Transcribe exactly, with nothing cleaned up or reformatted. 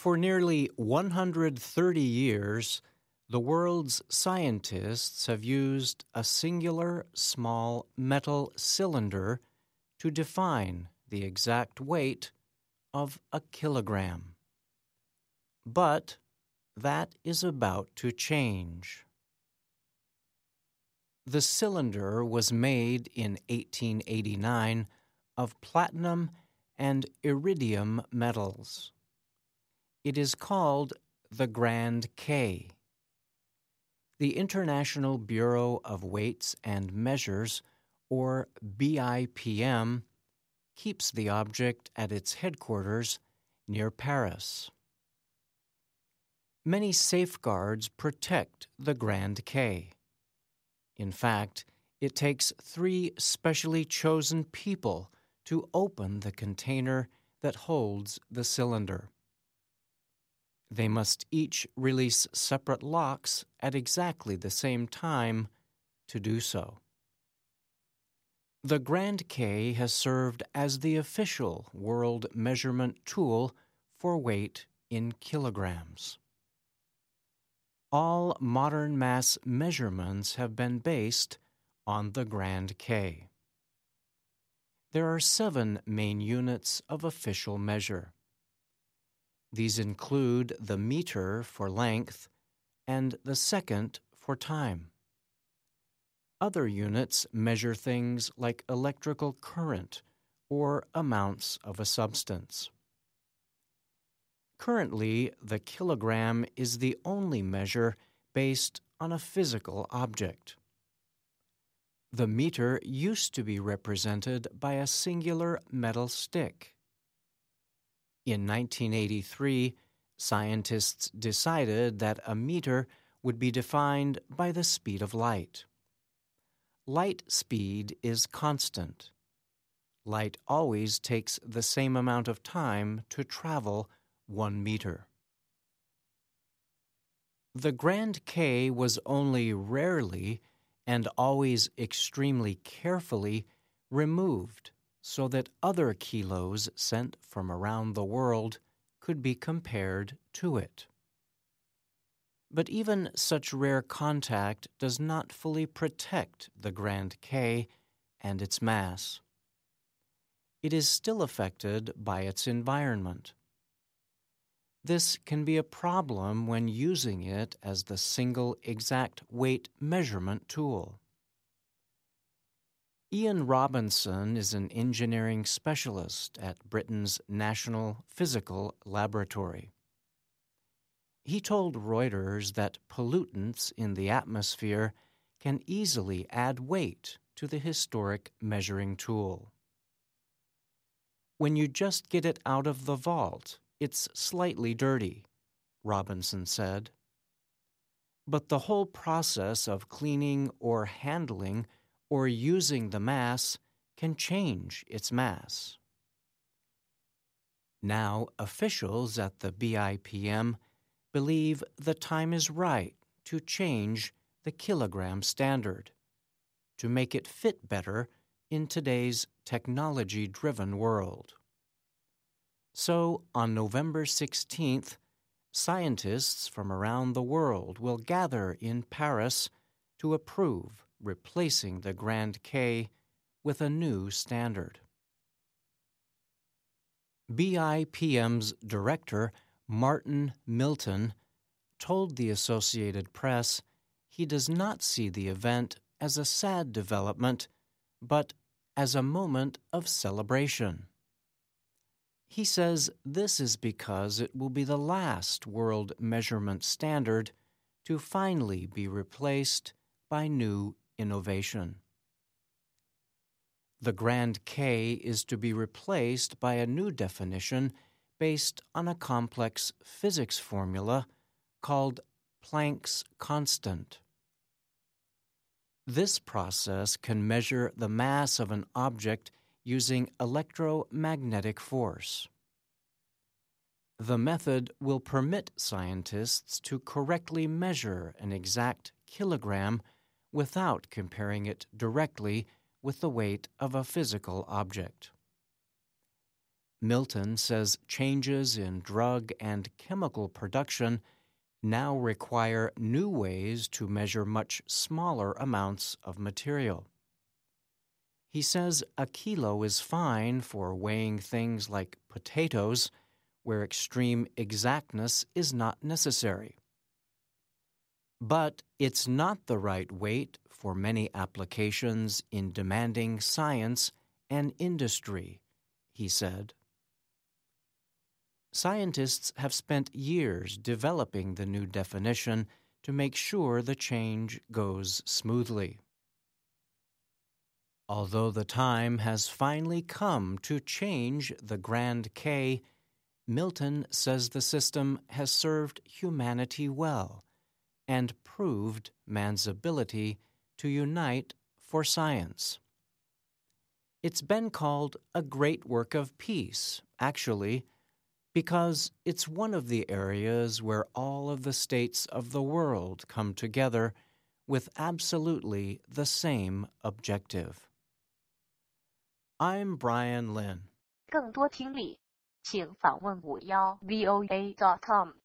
For nearly one hundred thirty years, the world's scientists have used a singular small metal cylinder to define the exact weight of a kilogram. But that is about to change. The cylinder was made in eighteen eighty-nine of platinum and iridium metals. It is called the Grand K. The International Bureau of Weights and Measures, or B I P M, keeps the object at its headquarters near Paris. Many safeguards protect the Grand K. In fact, it takes three specially chosen people to open the container that holds the cylinder. They must each release separate locks at exactly the same time to do so. The Grand K has served as the official world measurement tool for weight in kilograms. All modern mass measurements have been based on the Grand K. There are seven main units of official measure. These include the meter for length and the second for time. Other units measure things like electrical current or amounts of a substance. Currently, the kilogram is the only measure based on a physical object. The meter used to be represented by a singular metal stick. In nineteen eighty-three, scientists decided that a meter would be defined by the speed of light. Light speed is constant. Light always takes the same amount of time to travel one meter. The Grand K was only rarely and always extremely carefully removed so that other kilos sent from around the world could be compared to it. But even such rare contact does not fully protect the Grand K and its mass. It is still affected by its environment. This can be a problem when using it as the single exact weight measurement tool. Ian Robinson is an engineering specialist at Britain's National Physical Laboratory. He told Reuters that pollutants in the atmosphere can easily add weight to the historic measuring tool. When you just get it out of the vault, it's slightly dirty, Robinson said. But the whole process of cleaning or handling or using the mass can change its mass. Now, officials at the B I P M believe the time is right to change the kilogram standard, to make it fit better in today's technology-driven world. So, on November sixteenth, scientists from around the world will gather in Paris to approve replacing the Grand K with a new standard. B I P M's director, Martin Milton, told the Associated Press he does not see the event as a sad development, but as a moment of celebration. He says this is because it will be the last world measurement standard to finally be replaced by new innovation. The Grand K is to be replaced by a new definition based on a complex physics formula called Planck's constant. This process can measure the mass of an object using electromagnetic force. The method will permit scientists to correctly measure an exact kilogram without comparing it directly with the weight of a physical object. Milton says changes in drug and chemical production now require new ways to measure much smaller amounts of material. He says a kilo is fine for weighing things like potatoes, where extreme exactness is not necessary. But it's not the right weight for many applications in demanding science and industry, he said. Scientists have spent years developing the new definition to make sure the change goes smoothly. Although the time has finally come to change the Grand K, Milton says the system has served humanity well and proved man's ability to unite for science. It's been called a great work of peace, actually, because it's one of the areas where all of the states of the world come together with absolutely the same objective. I'm Brian Lynn. 更多听力，请访问五幺 V O A dot com。